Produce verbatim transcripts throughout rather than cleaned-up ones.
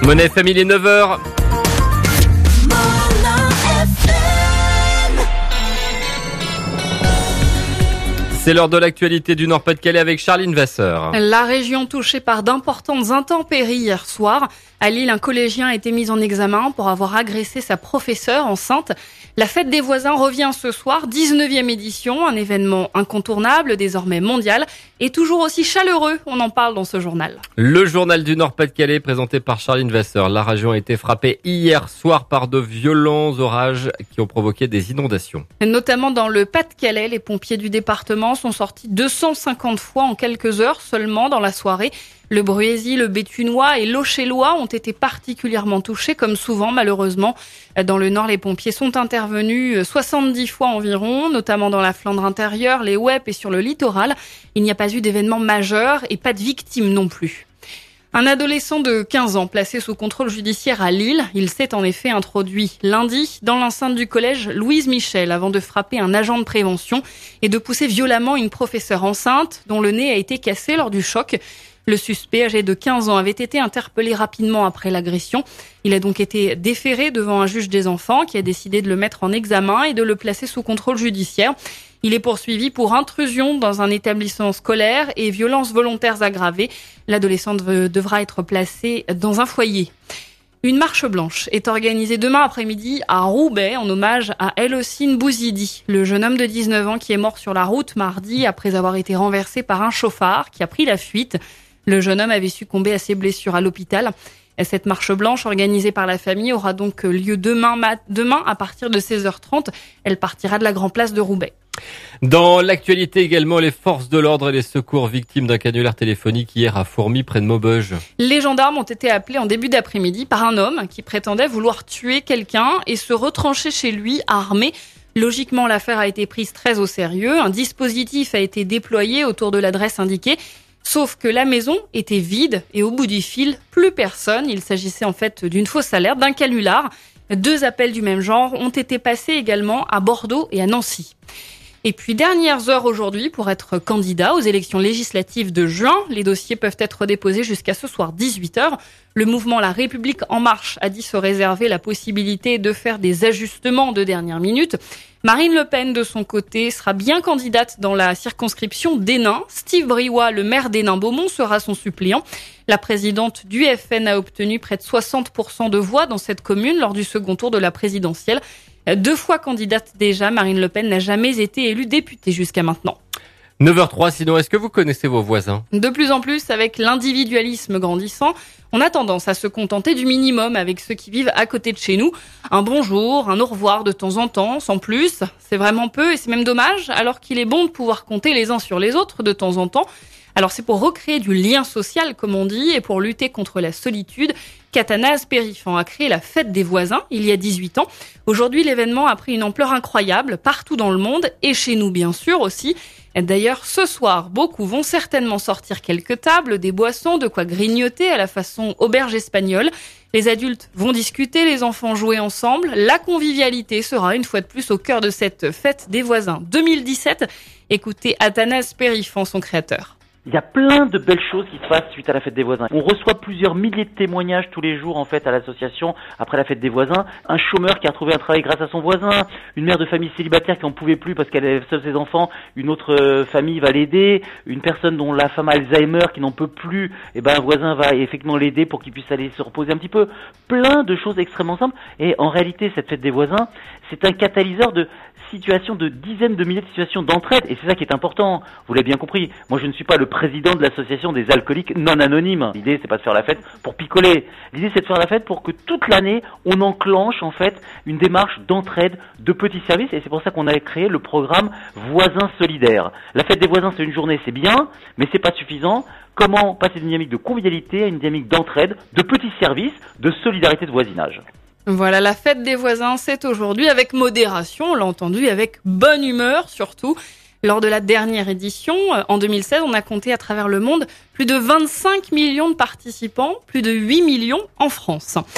Monnaie Famille, neuf heures. C'est l'heure de l'actualité du Nord-Pas-de-Calais avec Charline Vasseur. La région touchée par d'importantes intempéries hier soir. À Lille, un collégien a été mis en examen pour avoir agressé sa professeure enceinte. La fête des voisins revient ce soir, dix-neuvième édition, un événement incontournable, désormais mondial, et toujours aussi chaleureux. On en parle dans ce journal. Le journal du Nord-Pas-de-Calais présenté par Charline Vasseur. La région a été frappée hier soir par de violents orages qui ont provoqué des inondations. Notamment dans le Pas-de-Calais, les pompiers du département sont sortis deux cent cinquante fois en quelques heures seulement dans la soirée. Le Bruésy, le Béthunois et l'Auchellois ont été particulièrement touchés, comme souvent malheureusement. Dans le Nord, les pompiers sont intervenus soixante-dix fois environ, notamment dans la Flandre intérieure, les Oueppes et sur le littoral. Il n'y a pas eu d'événements majeurs et pas de victimes non plus. Un adolescent de quinze ans placé sous contrôle judiciaire à Lille. Il s'est en effet introduit lundi dans l'enceinte du collège Louise Michel avant de frapper un agent de prévention et de pousser violemment une professeure enceinte dont le nez a été cassé lors du choc. Le suspect, âgé de quinze ans, avait été interpellé rapidement après l'agression. Il a donc été déféré devant un juge des enfants qui a décidé de le mettre en examen et de le placer sous contrôle judiciaire. Il est poursuivi pour intrusion dans un établissement scolaire et violences volontaires aggravées. L'adolescent devra être placé dans un foyer. Une marche blanche est organisée demain après-midi à Roubaix en hommage à Elhosine Bouzidi, le jeune homme de dix-neuf ans qui est mort sur la route mardi après avoir été renversé par un chauffard qui a pris la fuite. Le jeune homme avait succombé à ses blessures à l'hôpital. Cette marche blanche organisée par la famille aura donc lieu demain, demain à partir de seize heures trente. Elle partira de la Grand Place de Roubaix. Dans l'actualité également, les forces de l'ordre et les secours victimes d'un canular téléphonique hier à Fourmies près de Maubeuge. Les gendarmes ont été appelés en début d'après-midi par un homme qui prétendait vouloir tuer quelqu'un et se retrancher chez lui armé. Logiquement, l'affaire a été prise très au sérieux. Un dispositif a été déployé autour de l'adresse indiquée. Sauf que la maison était vide et au bout du fil, plus personne. Il s'agissait en fait d'une fausse alerte, d'un canular. Deux appels du même genre ont été passés également à Bordeaux et à Nancy. Et puis, dernières heures aujourd'hui pour être candidat aux élections législatives de juin. Les dossiers peuvent être déposés jusqu'à ce soir dix-huit heures. Le mouvement La République En Marche a dit se réserver la possibilité de faire des ajustements de dernière minute. Marine Le Pen, de son côté, sera bien candidate dans la circonscription d'Hénin. Steve Briouat, le maire d'Hénin-Beaumont, sera son suppléant. La présidente du F N a obtenu près de soixante pour cent de voix dans cette commune lors du second tour de la présidentielle. Deux fois candidate déjà, Marine Le Pen n'a jamais été élue députée jusqu'à maintenant. neuf heures trois, sinon, est-ce que vous connaissez vos voisins ? De plus en plus, avec l'individualisme grandissant, on a tendance à se contenter du minimum avec ceux qui vivent à côté de chez nous. Un bonjour, un au revoir de temps en temps, sans plus. C'est vraiment peu et c'est même dommage, alors qu'il est bon de pouvoir compter les uns sur les autres de temps en temps. Alors c'est pour recréer du lien social, comme on dit, et pour lutter contre la solitude qu'Athanase Périfan a créé la fête des voisins il y a dix-huit ans. Aujourd'hui, l'événement a pris une ampleur incroyable partout dans le monde et chez nous bien sûr aussi. D'ailleurs, ce soir, beaucoup vont certainement sortir quelques tables, des boissons, de quoi grignoter à la façon auberge espagnole. Les adultes vont discuter, les enfants jouer ensemble. La convivialité sera une fois de plus au cœur de cette fête des voisins deux mille dix-sept. Écoutez Athanase Périfan, son créateur. Il y a plein de belles choses qui se passent suite à la fête des voisins. On reçoit plusieurs milliers de témoignages tous les jours en fait à l'association après la fête des voisins. Un chômeur qui a retrouvé un travail grâce à son voisin, une mère de famille célibataire qui en pouvait plus parce qu'elle avait seule ses enfants, une autre euh, famille va l'aider, une personne dont la femme a Alzheimer qui n'en peut plus, et ben un voisin va effectivement l'aider pour qu'il puisse aller se reposer un petit peu. Plein de choses extrêmement simples et en réalité cette fête des voisins, c'est un catalyseur de situations, de dizaines de milliers de situations d'entraide et c'est ça qui est important. Vous l'avez bien compris. Moi je ne suis pas le président de l'association des alcooliques non anonymes. L'idée c'est pas de faire la fête pour picoler. L'idée c'est de faire la fête pour que toute l'année on enclenche en fait une démarche d'entraide, de petits services et c'est pour ça qu'on a créé le programme Voisins Solidaires. La fête des voisins c'est une journée, c'est bien, mais c'est pas suffisant. Comment passer d'une dynamique de convivialité à une dynamique d'entraide, de petits services, de solidarité de voisinage. Voilà, la fête des voisins, c'est aujourd'hui avec modération, on l'a entendu, avec bonne humeur surtout. Lors de la dernière édition, en deux mille seize, on a compté à travers le monde plus de vingt-cinq millions de participants, plus de huit millions en France.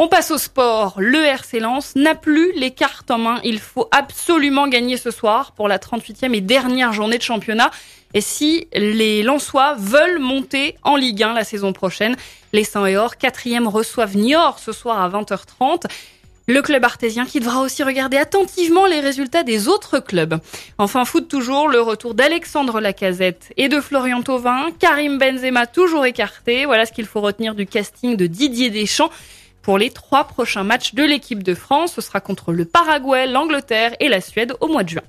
On passe au sport. Le R C Lens n'a plus les cartes en main. Il faut absolument gagner ce soir pour la trente-huitième et dernière journée de championnat. Et si les Lensois veulent monter en Ligue un la saison prochaine, les Sang et Or, quatrième, reçoivent Niort ce soir à vingt heures trente. Le club artésien qui devra aussi regarder attentivement les résultats des autres clubs. Enfin, foot toujours, le retour d'Alexandre Lacazette et de Florian Thauvin. Karim Benzema toujours écarté. Voilà ce qu'il faut retenir du casting de Didier Deschamps. Pour les trois prochains matchs de l'équipe de France, ce sera contre le Paraguay, l'Angleterre et la Suède au mois de juin.